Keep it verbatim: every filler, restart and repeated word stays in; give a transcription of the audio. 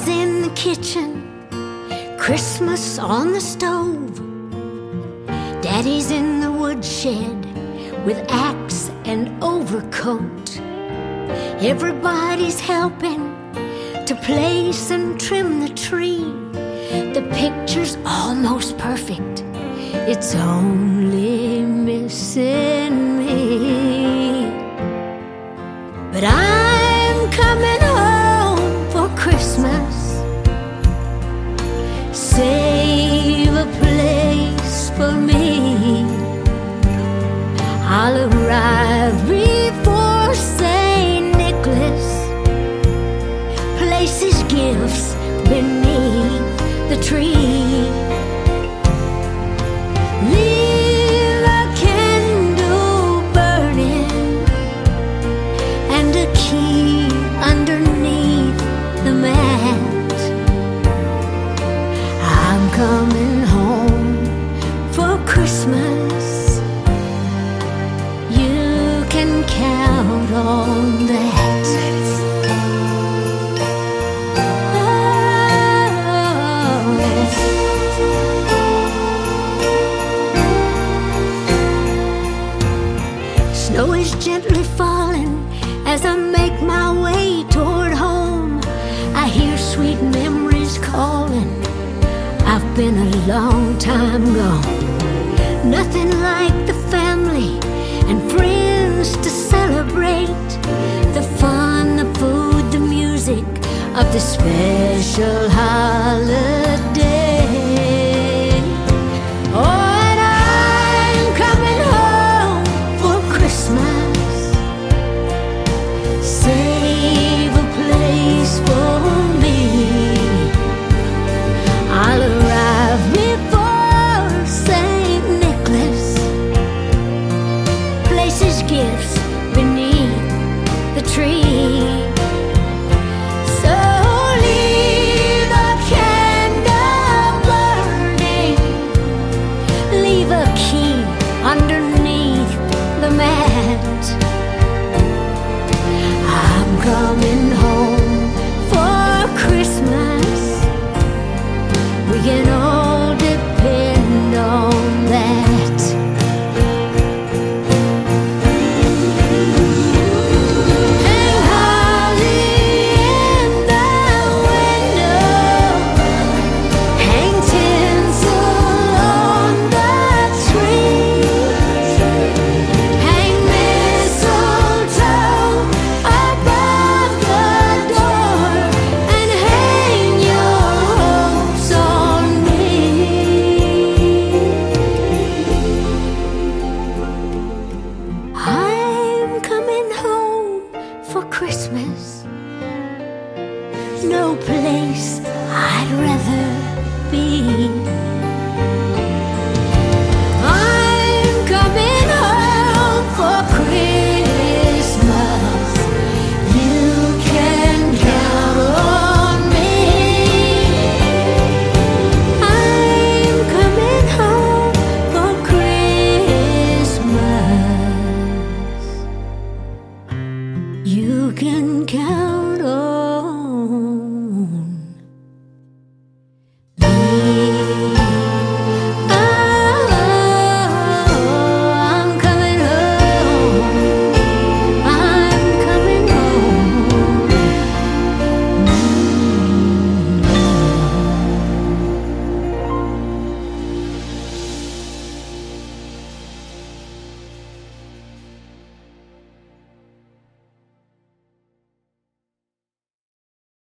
in the kitchen, Christmas on the stove. Daddy's in the woodshed with axe and overcoat. Everybody's helping to place and trim the tree. The picture's almost perfect, it's only missing me. But I'm coming home for Christmas. Save a place for me. I'll arrive before Saint Nicholas places gifts beneath the tree. Leave a candle burning and a key underneath the mat. I'm coming home for Christmas. You can count on that. Snow is gently falling as I make my way toward home. I hear sweet memories calling. I've been a long time gone. Nothing like the family and friends to celebrate. The fun, the food, the music of the special holiday. Oh, and I'm coming home for Christmas. Save a place for me. I'll arrive before Saint Nicholas places gifts beneath the tree. So leave a candle burning, leave a key underneath the mat. I'm coming home for Christmas. We can all depend on that. Hang holly in the window, hang tinsel on the tree, hang mistletoe above the door, and hang your hopes on me. I'm coming home for Christmas. No place I'd rather be.